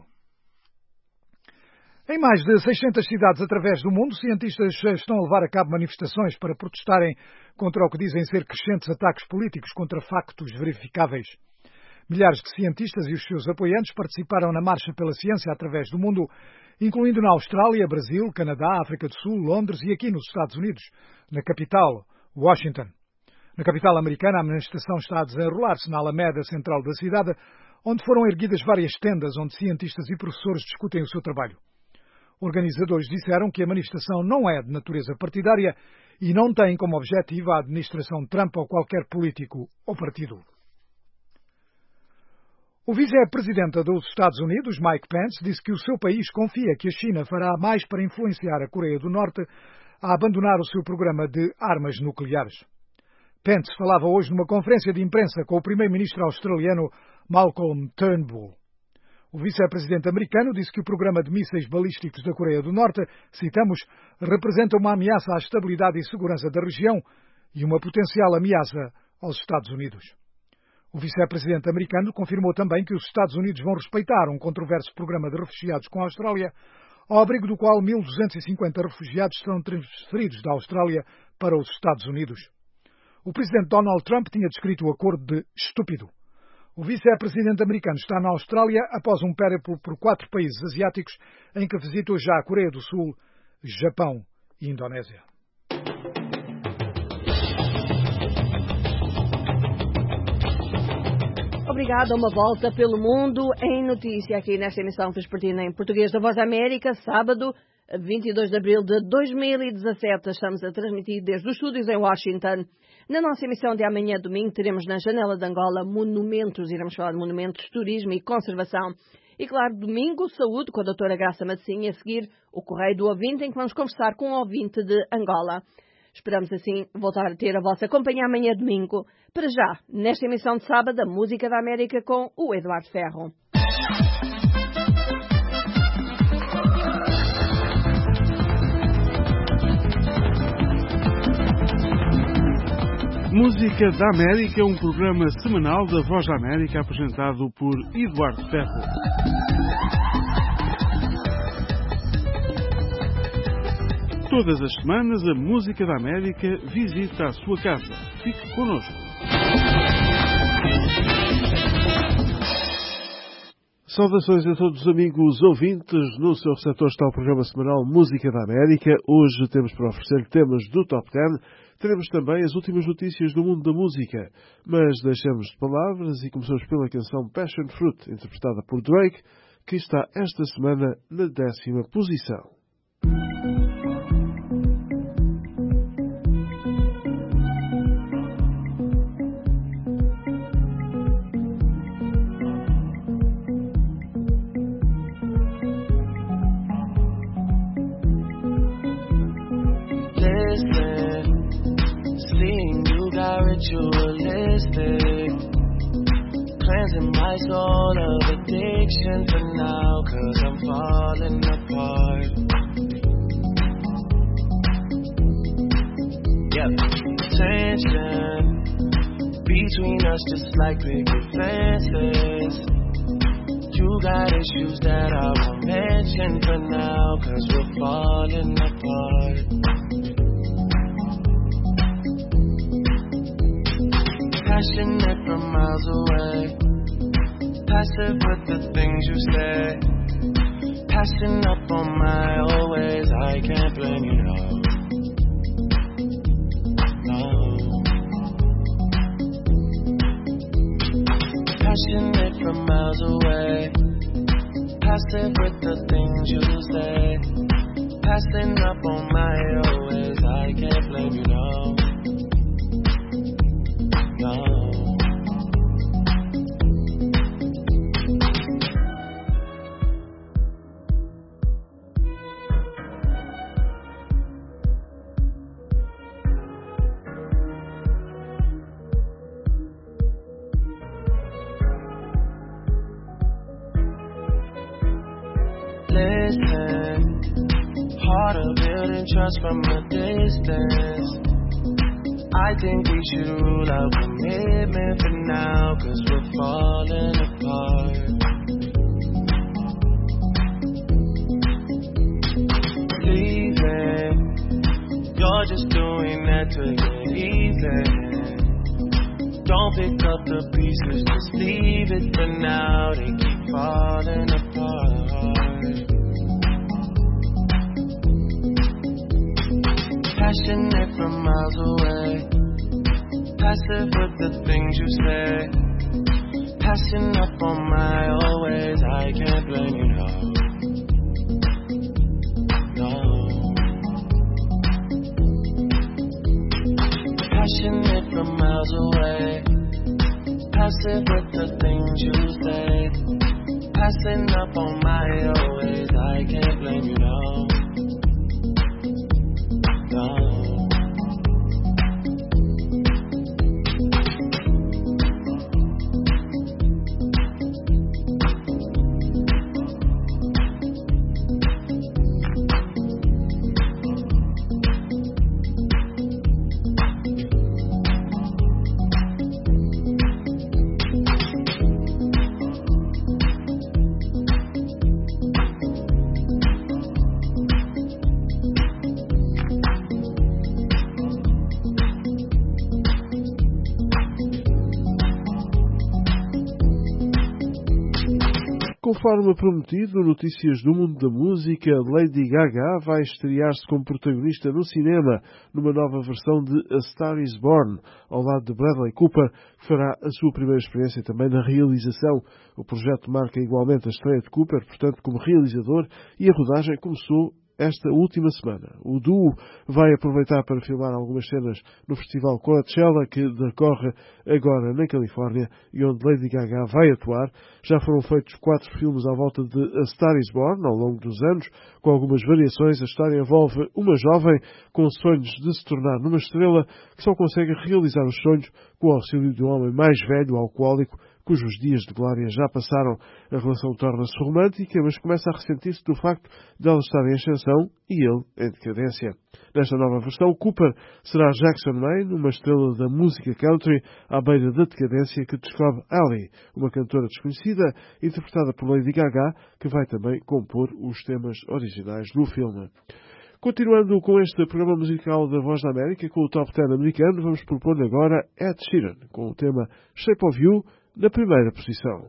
Em mais de seiscentas cidades através do mundo, cientistas estão a levar a cabo manifestações para protestarem contra o que dizem ser crescentes ataques políticos contra factos verificáveis. Milhares de cientistas e os seus apoiantes participaram na Marcha pela Ciência através do mundo, incluindo na Austrália, Brasil, Canadá, África do Sul, Londres e aqui nos Estados Unidos, na capital, Washington. Na capital americana, a manifestação está a desenrolar-se na Alameda Central da cidade, onde foram erguidas várias tendas onde cientistas e professores discutem o seu trabalho. Organizadores disseram que a manifestação não é de natureza partidária e não tem como objetivo a administração Trump ou qualquer político ou partido. O vice-presidente dos Estados Unidos, Mike Pence, disse que o seu país confia que a China fará mais para influenciar a Coreia do Norte a abandonar o seu programa de armas nucleares. Pence falava hoje numa conferência de imprensa com o primeiro-ministro australiano Malcolm Turnbull. O vice-presidente americano disse que o programa de mísseis balísticos da Coreia do Norte, citamos, representa uma ameaça à estabilidade e segurança da região e uma potencial ameaça aos Estados Unidos. O vice-presidente americano confirmou também que os Estados Unidos vão respeitar um controverso programa de refugiados com a Austrália, ao abrigo do qual mil duzentos e cinquenta refugiados serão transferidos da Austrália para os Estados Unidos. O presidente Donald Trump tinha descrito o acordo de estúpido. O vice-presidente americano está na Austrália após um périplo por quatro países asiáticos em que visitou já a Coreia do Sul, Japão e Indonésia. Obrigada, uma volta pelo mundo em notícia aqui nesta emissão vespertina em português da Voz da América, sábado, vinte e dois de abril de dois mil e dezassete. Estamos a transmitir desde os estúdios em Washington. Na nossa emissão de amanhã, domingo, teremos na Janela de Angola monumentos, iremos falar de monumentos, turismo e conservação. E claro, domingo, saúde com a doutora Graça Madecinha, a seguir o Correio do Ouvinte, em que vamos conversar com um ouvinte de Angola. Esperamos assim voltar a ter a vossa companhia amanhã domingo. Para já, nesta emissão de sábado, a Música da América com o Eduardo Ferro. Música da América é um programa semanal da Voz da América apresentado por Eduardo Ferro. Todas as semanas a Música da América visita a sua casa. Fique connosco. Saudações a todos os amigos ouvintes. No seu receptor está o programa semanal Música da América. Hoje temos para oferecer temas do Top dez. Teremos também as últimas notícias do mundo da música. Mas deixamos de palavras e começamos pela canção Passion Fruit, interpretada por Drake, que está esta semana na décima posição. Ritualistic, cleansing my soul of addiction for now, 'cause I'm falling apart. Yep, tension between us just like picket fences. You got issues that I won't mention for now, 'cause we're falling apart. Passionate from miles away, passive with the things you say, passing up on my old ways. I can't blame you, no, no. Passionate from miles away, passive with the things you say, passing up on my old ways. I can't blame you, no. Listen, hard to build and trust from a distance. I think we should rule out commitment for now, 'cause we're falling apart. Leaving, you're just doing that to get even. Don't pick up the pieces, just leave it for now. They keep falling apart. Passionate from miles away, passive with the things you say, passing up on my old ways. I can't blame you, no, no. Passionate from miles away, passive with the things you say, passing up on my old ways. I can't blame you, no. Conforme prometido, notícias do mundo da música, Lady Gaga vai estrear-se como protagonista no cinema, numa nova versão de A Star is Born, ao lado de Bradley Cooper, que fará a sua primeira experiência também na realização. O projeto marca igualmente a estreia de Cooper, portanto, como realizador, e a rodagem começou esta última semana. O duo vai aproveitar para filmar algumas cenas no Festival Coachella, que decorre agora na Califórnia e onde Lady Gaga vai atuar. Já foram feitos quatro filmes à volta de A Star is Born ao longo dos anos, com algumas variações. A história envolve uma jovem com sonhos de se tornar numa estrela que só consegue realizar os sonhos com o auxílio de um homem mais velho, alcoólico, cujos dias de glória já passaram. A relação torna-se romântica, mas começa a ressentir-se do facto de ela estar em ascensão e ele em decadência. Nesta nova versão, Cooper será Jackson Maine, uma estrela da música country à beira da decadência, que descobre Allie, uma cantora desconhecida, interpretada por Lady Gaga, que vai também compor os temas originais do filme. Continuando com este programa musical da Voz da América, com o Top dez americano, vamos propor agora Ed Sheeran, com o tema Shape of You, na primeira posição.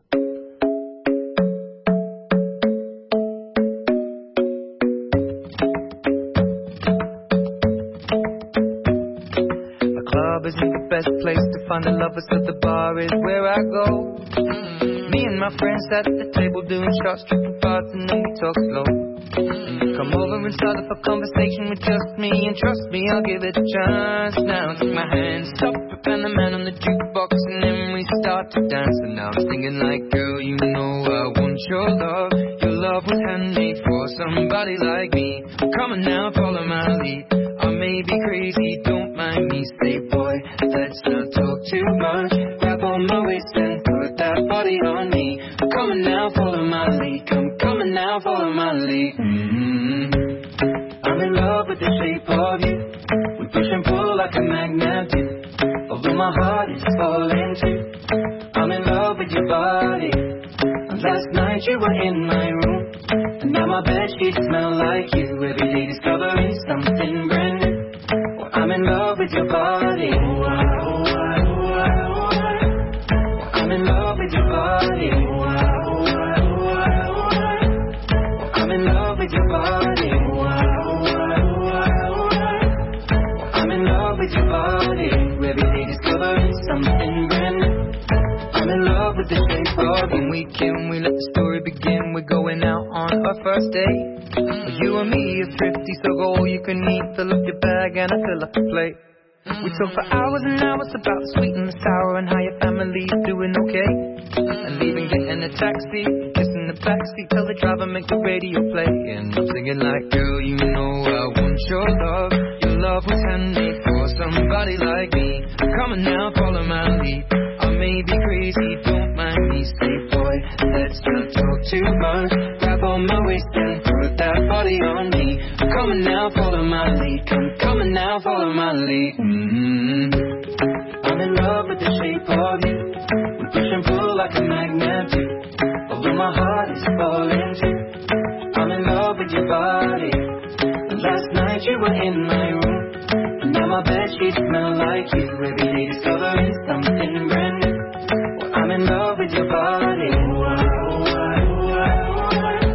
A club isn't the best place to find the lovers, so the bar is where I go. Mm-hmm. Me and my friends sat at the table doing shots, tripping fast, and then we talk slow. Mm-hmm. Come over and start up a conversation with just me, and trust me, I'll give it a chance. Now take my hand, stop it, and the man on the jukebox, and then we start to dance. And now I'm singing like, girl, you know I want your love. Your love was handmade for somebody like me. Come on now, follow my lead. I may be crazy, don't mind me. Say, boy, let's not talk too much. Grab on my waist and put that body on me. Come on now, follow my lead. Come, come on now, follow my lead. Mm-hmm. I'm in love with the shape of you. We push and pull like a magnet do. Although my heart is falling too. I'm in love with your body. Last night you were in my room, and now my bedsheets smell like you. Every day discovering something brand new. Well, I'm in love with your body. Oh, I, oh, I, oh, I, oh, I. I'm in love with your body. Oh, I, oh, I, oh, I, oh, I. I'm in love with your body. Oh, I, oh, I, oh, I, oh, I. I'm in love with your body. Every day discovering something brand new. I'm in love with the shape of you. We can, we let the story begin. We're going out on our first date. Mm-hmm. You and me are thrifty, so go all you can eat. Fill up your bag and I fill up the plate. Mm-hmm. We talk for hours and hours about the sweet and the sour and how your family's doing okay. Mm-hmm. And leaving, getting a taxi, kissing the backseat, tell the driver make the radio play. And I'm singing like, girl, you know I want your love. Your love was handmade for somebody like me. Come on now, follow my lead. I may be crazy, don't mind me. Say, boy, let's not talk too much. Grab on my waist and put that body on me. Come on now, follow my lead. Come, come on now, follow my lead. Mm-hmm. I'm in love with the shape of you. We push and pull like a magnet do. Although my heart is falling too. I'm in love with your body. Last night you were in my room, and now my bedsheets smell like you. Every day discovering something brand new. Well, I'm in love with your body. Oh, I, oh, I, oh, I, oh,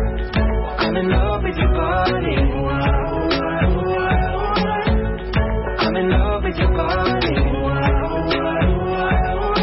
I. I'm in love with your body. Oh, I, oh, I, oh, I, oh, I. I'm in love with your body. Oh, I, oh, I, oh, I, oh,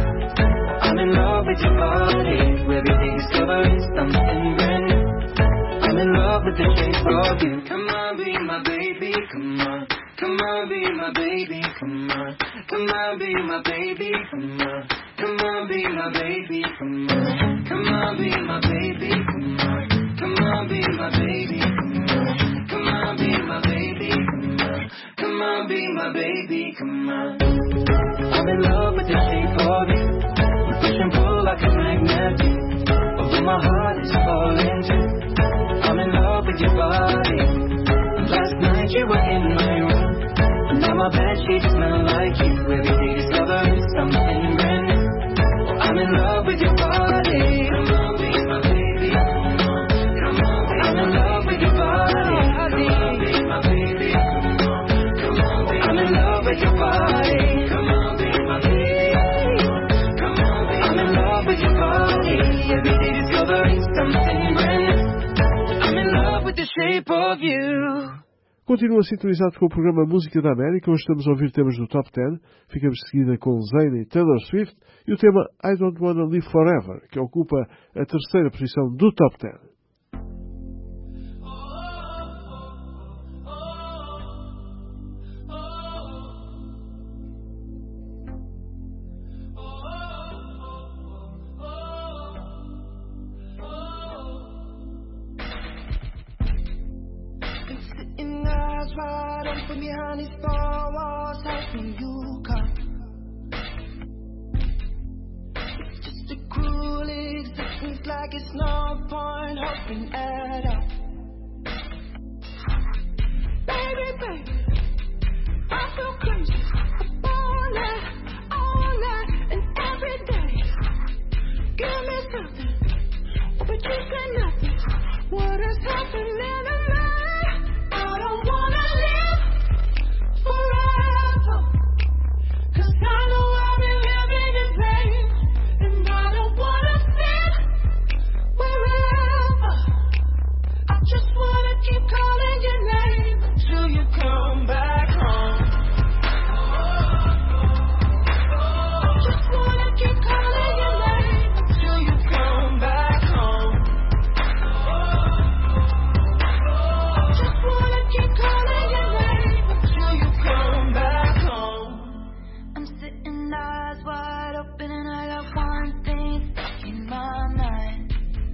I. I'm in love with your body. Every day discovering something brand new. I'm in love with the shape of you. Come on, be my baby, come on. Come on, be my baby, come on. Come on, be my baby, come on. Come on, be my baby, come on. Come on, be my baby, come on. Come on, be my baby, come on. Come on, be my baby, come on. Come on, be my baby, come on. I'm in love with the shape of you. We push and pull like a magnet do. Although my heart is falling too. I'm in love with your body. Last night you were in my room, and now my bedsheets smell like you. Every day discovering something brand new. Well, I'm in love with your body. Come on, be my baby. Come on, come on, be I'm in love with your body. Come on, be my baby. Come on, come on, be I'm in love with your body. Come on, be my baby. Come on, be I'm in love with your body. Every day discovering something brand new. I'm in love with the shape of you. Continua sintonizado com o programa Música da América. Hoje estamos a ouvir temas do Top dez. Ficamos de seguida com Zayn e Taylor Swift e o tema I Don't Wanna Live Forever, que ocupa a terceira posição do Top dez. Oh, oh, oh. from behind these four walls, hoping you come. It's just a cruel existence, like it's no point hoping at all. Baby, baby, I feel crazy all night, all night, and every day. Give me something, but you say nothing. What is happening to me? I don't wanna live forever, 'cause I know I've been living in pain, and I don't wanna sit wherever. I just wanna keep calling your name until you come back home. I just wanna keep calling your name until you come back home. I just wanna keep calling your name until you come back home. I'm sitting eyes wide open and I got one thing stuck in my mind.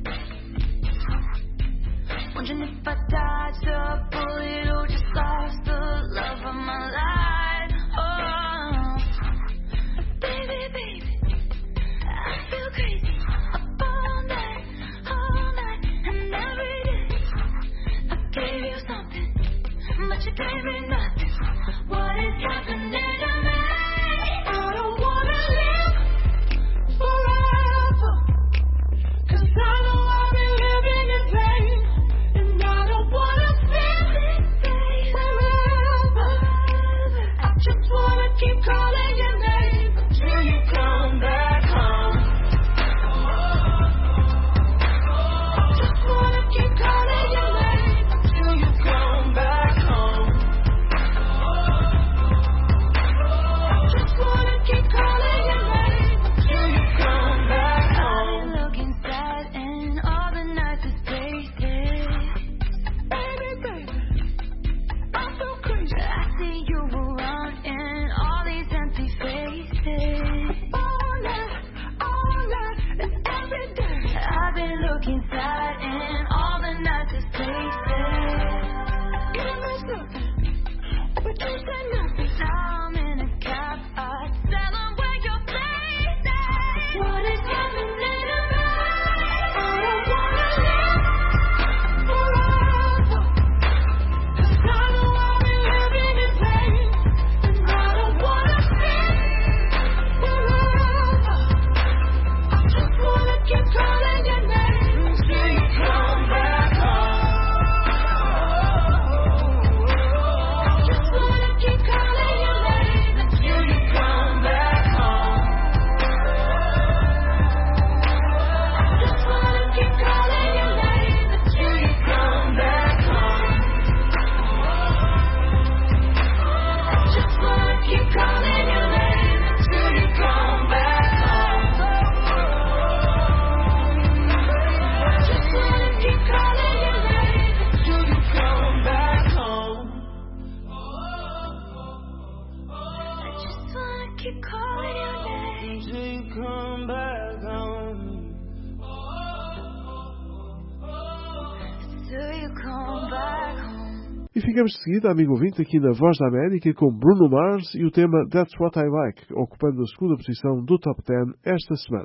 Wondering if I dodged a bullet or just lost the love of my life. Oh, baby, baby, I feel crazy up all night, all night, and every day. I gave you something, but you gave me nothing. What is happening to me? I don't wanna live forever, 'cause I know I've been living in pain, and I don't wanna sit wherever. I just wanna keep calling your name until you come back home. I just wanna keep calling your name until you come back home. I just wanna keep calling your name until you come back home. I look inside in all the nicest places. Baby, baby, I feel crazy. I see you around in all these empty faces. All night, all night, and every day. I've been looking inside in all the nicest places. Give me something, but you say nothing. Now I'm in a cab, I tell 'em where your place is. What is happening to me? I don't wanna live forever, 'cause I know I've been living in pain, and I don't wanna sit wherever. I just wanna keep calling your name until you come back home. I just wanna keep calling your name until you come back home. I just wanna keep calling your name until you come back home. I just wanna keep calling your name until you come back home. I just wanna keep calling your name until you come back home. I just wanna keep calling your name until you come back home. Until you come back home. E ficamos de seguida, amigo ouvinte, aqui na Voz da América com Bruno Mars e o tema That's What I Like, ocupando a segunda posição do Top dez esta semana.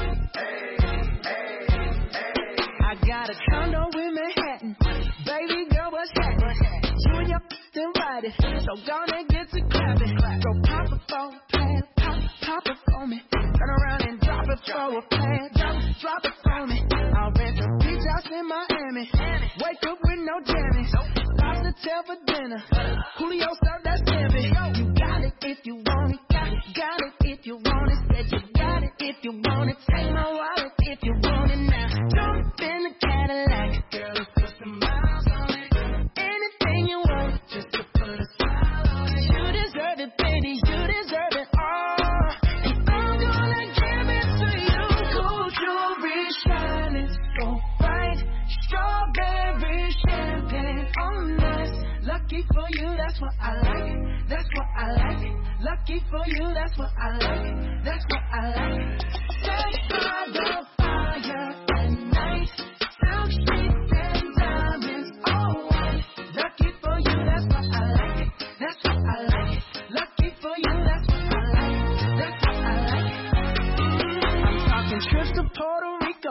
I got a condo in Manhattan. Baby girl, what's happening? You and your f***ing body. So gonna get to clapping. Go pop it for a plan. Pop, pop it for me. Turn around and drop it for a plan. Drop, drop it for me. I'll rent a beach house in Miami. Wake up with no jammies. Lobster tail for dinner. Julio served that Stanley. You got it if you want it. Got it, got it if you want it. Said you got it if you want it. Take my wallet if you want it now. Jump in the Cadillac. Girl, put some miles on it. Anything you want, just to put a smile on it. You deserve it, baby. You deserve it all. And I'm gonna give it to you. Gold jewelry shining so bright. Strawberry champagne on us. Lucky for you, that's what I like. That's what I like. Lucky for you, that's what I like. That's what I like. Set by the fire at night. Silk streets and diamonds all white. Lucky for you, that's what I like.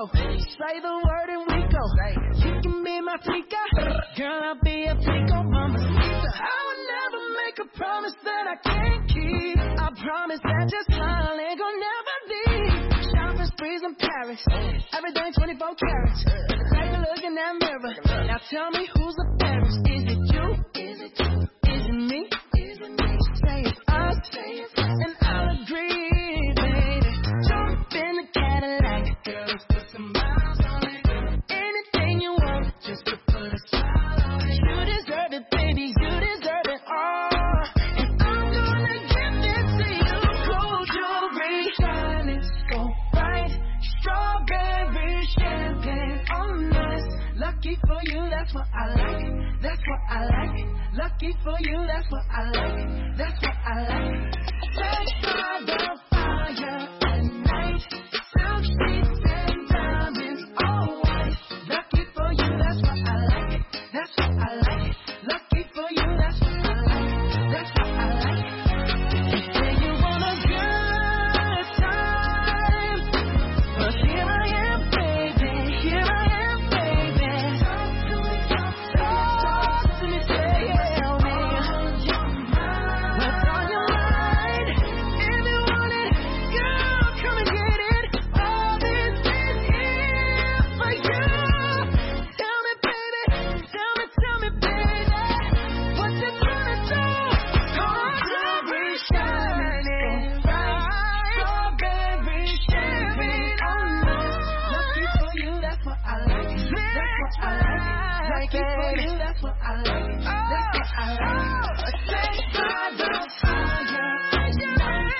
go. Say the word and we go. You can be my flica, girl, I'll be a flico, mamacita. I would never make a promise that I can't keep. I promise that your smile ain't gonna never leave. Shopping sprees in Paris, everything twenty-four carats. Take a look in that mirror. Now tell me who's the fairest? Is it you? Is it you? Is it me? Is it me? Say it's us, and I'll agree, baby. Jump in the Cadillac, girl, let's put some miles on it. Anything you want, just to put a smile on it. You deserve it, baby, you deserve it all. And I'm gonna give it to you. Gold jewelry, shining so bright. Strawberry champagne on us. Lucky for you, that's what I like. That's what I like. Lucky for you, that's what I like. That's what I like. Touched by the fire at night. Silk sheets and diamonds, all white. Lucky for you, that's what I like. That's what I like. Lucky for you, that's what I like. That's what I like. You say you want a good time, but here I am, baby. Here I am, baby. Talk to me, talk to me, tell me what's on your mind. If you want it, girl, come and get it. All this is here for you. Tell me, baby, tell me, tell me, baby, what you tryna do? Gold jewelry shining bright, strawberry champagne on us. Lucky for you, that's what I like. That's what I like. Lucky for you, that's what I like. That's what I like. Take by the fire at night.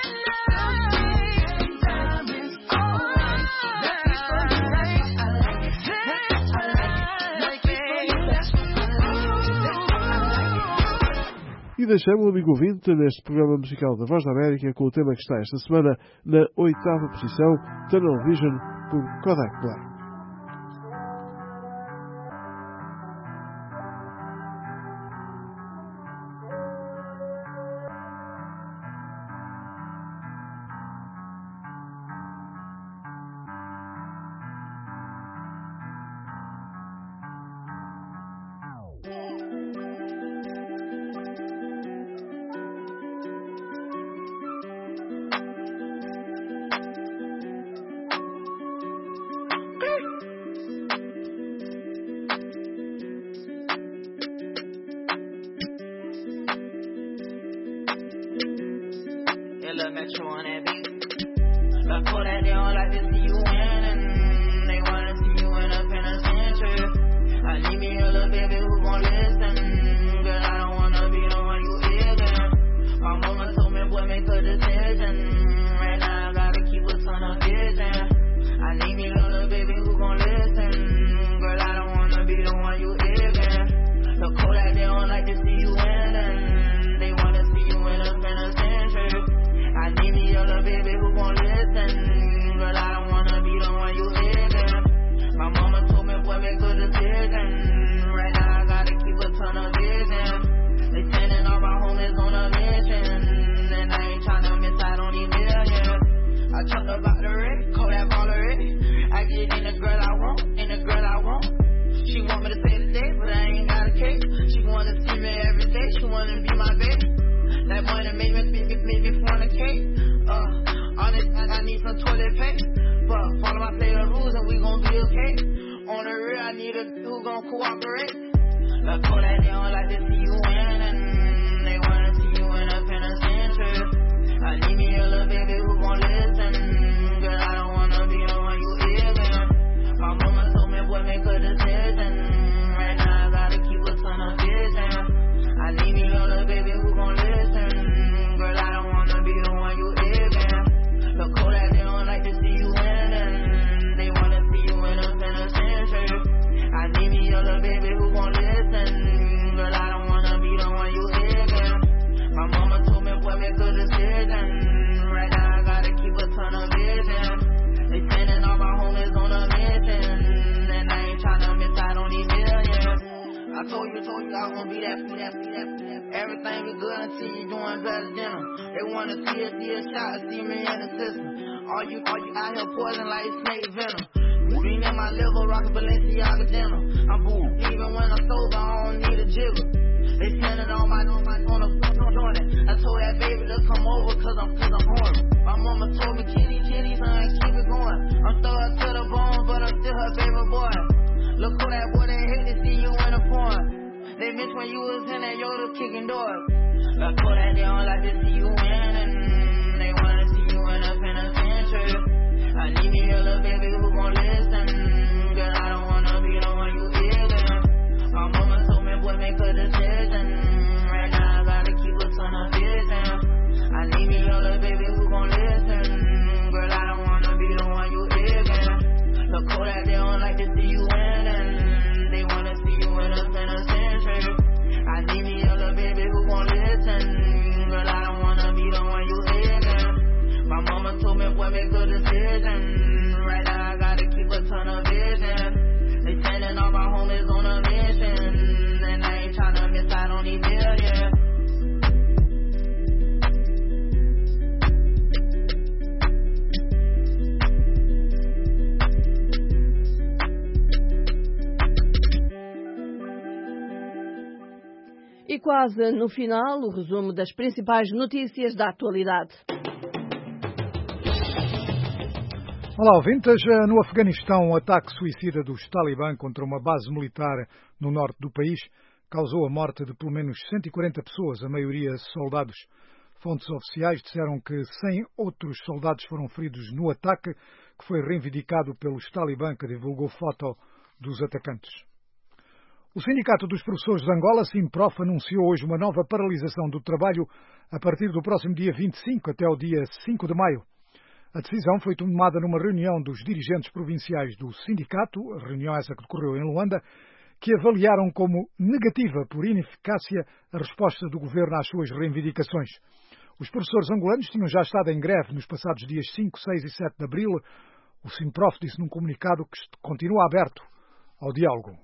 Diamonds all white. Lucky for you, that's what I like. That's what I like. Lucky for you, that's what I like. That's what I like. E deixamos o amigo ouvinte neste programa musical da Voz da América com o tema que está esta semana na oitava posição, Tunnel Vision, por Kodak Black. Little Metro on that beat. I put that they don't like to see you winning. They wanna see you in a penitentiary. I need me a little baby who gon' listen. But I don't wanna be the one you ignorant. My mama told me, boy, make a decision. Right now I gotta keep a ton of vision. I need me a little baby who gon' listen. Girl, I don't wanna be the one you ignorant. The code that they don't like to see you winning. They wanna see you in a penitentiary. I need me a little baby who gon' listen. Girl, I don't wanna be the one you ignorant. My mama told me, boy, make a decision. Right now I gotta keep a ton of vision. They sending all my homies on a mission. And I ain't tryna miss out on these millions. I talked about the red, call that baller red. I get in the girl I want, in the girl I want. She want me to say today, but I ain't got a cake. She wanna see me every day, she wanna be my baby. That money made me, made me, made me fornicate. Uh, on this, I, I need some toilet paper. But follow my player rules and we gon' be okay. On the rear, I need a who gon' cooperate. Like, call that they don't like to see you winning. They wanna see you in a penitentiary. I need me a little baby who gon' listen. Girl, I don't wanna be the one you ignorant. My mama told me, boy, make a decision. Right now I gotta keep a ton of vision. I need me a little baby who gon' listen. Girl, I don't wanna be the one you ignorant. The code that they don't like to see you winning. They wanna see you in a penitentiary. I need me a little baby who gon' listen. Girl, I don't wanna be the one you ignorant. My mama told me, boy, make a decision. Right now I gotta keep a ton of vision. They sending all my homies on a mission. And I ain't tryna miss out on these millions. I told you, told you I was gonna be that, be that, be that, be that. Everything be good until you doing better than them. They wanna see a, see a shot, see me in the system. All you, all you out here poison like snake venom. We Lean in my liver, rockin' Balenciaga dinner. I'm booed. Even when I'm sober, I don't need a jigger. They standing on my on my on the joint. I told that baby to come over cause I'm cause I'm horny. My mama told me kitty kitty son, keep it going. I'm thorough to the bone, but I'm still her favorite boy. Look who that boy, they hate to see you in a porn. They miss when you was in that Yoda kicking doors. I told that they don't like to see you winning. They wanna see you in a penitentiary. I need me a little baby who gon' listen. Girl, I don't wanna be the one you feelin'. My mama told me, boy, make a decision. Right now I gotta keep a ton of vision. I need me a little baby who gon' listen. Girl, I don't wanna be the one you feelin'. Look cool that they don't like to see you winning. They wanna see you in a penitentiary. I need me a little baby who gon' listen. Girl, I don't wanna be the one you feelin'. My mama told me, boy, make a decision. Right now I gotta keep a ton of vision. They sending all my homies on a mission. And I ain't tryna miss out on these millions. E quase no final, o resumo das principais notícias da atualidade. Olá, ouvintes. No Afeganistão, um ataque suicida dos Talibã contra uma base militar no norte do país causou a morte de pelo menos cento e quarenta pessoas, a maioria soldados. Fontes oficiais disseram que cem outros soldados foram feridos no ataque, que foi reivindicado pelos Talibã, que divulgou foto dos atacantes. O Sindicato dos Professores de Angola, SINPROF, anunciou hoje uma nova paralisação do trabalho a partir do próximo dia vinte e cinco até o dia cinco de maio. A decisão foi tomada numa reunião dos dirigentes provinciais do sindicato, a reunião essa que decorreu em Luanda, que avaliaram como negativa por ineficácia a resposta do governo às suas reivindicações. Os professores angolanos tinham já estado em greve nos passados dias cinco, seis e sete de abril. O SINPROF disse num comunicado que continua aberto ao diálogo.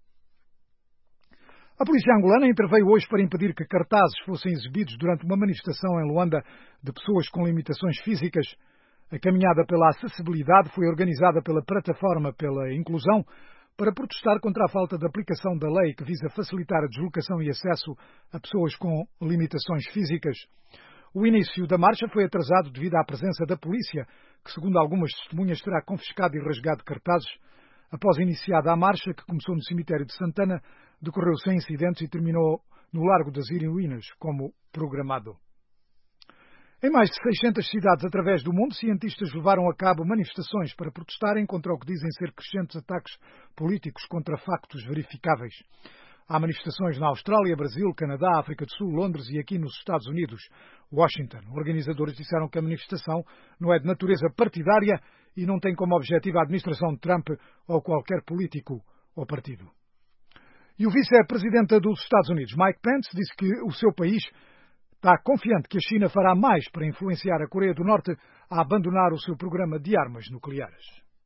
A polícia angolana interveio hoje para impedir que cartazes fossem exibidos durante uma manifestação em Luanda de pessoas com limitações físicas. A caminhada pela acessibilidade foi organizada pela Plataforma pela Inclusão para protestar contra a falta de aplicação da lei que visa facilitar a deslocação e acesso a pessoas com limitações físicas. O início da marcha foi atrasado devido à presença da polícia, que, segundo algumas testemunhas, terá confiscado e rasgado cartazes. Após iniciada a marcha, que começou no cemitério de Santana, decorreu sem incidentes e terminou no Largo das Heroínas, como programado. Em mais de seiscentas cidades através do mundo, cientistas levaram a cabo manifestações para protestarem contra o que dizem ser crescentes ataques políticos contra factos verificáveis. Há manifestações na Austrália, Brasil, Canadá, África do Sul, Londres e aqui nos Estados Unidos, Washington. Organizadores disseram que a manifestação não é de natureza partidária e não tem como objetivo a administração de Trump ou qualquer político ou partido. E o vice-presidente dos Estados Unidos, Mike Pence, disse que o seu país está confiante que a China fará mais para influenciar a Coreia do Norte a abandonar o seu programa de armas nucleares.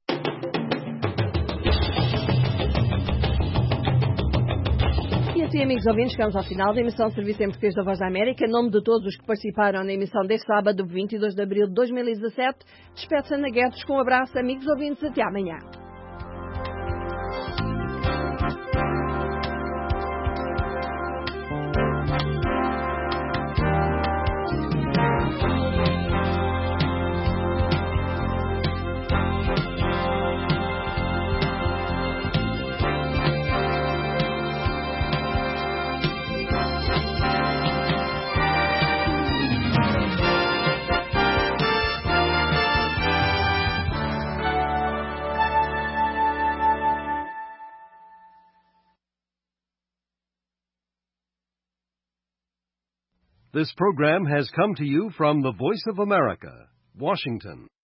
E assim, amigos ouvintes, chegamos ao final da emissão de Serviço em Português da Voz da América. Em nome de todos os que participaram na emissão deste sábado, vinte e dois de abril de dois mil e dezassete, despede-se Ana Guedes com um abraço, amigos ouvintes, até amanhã. This program has come to you from the Voice of America, Washington.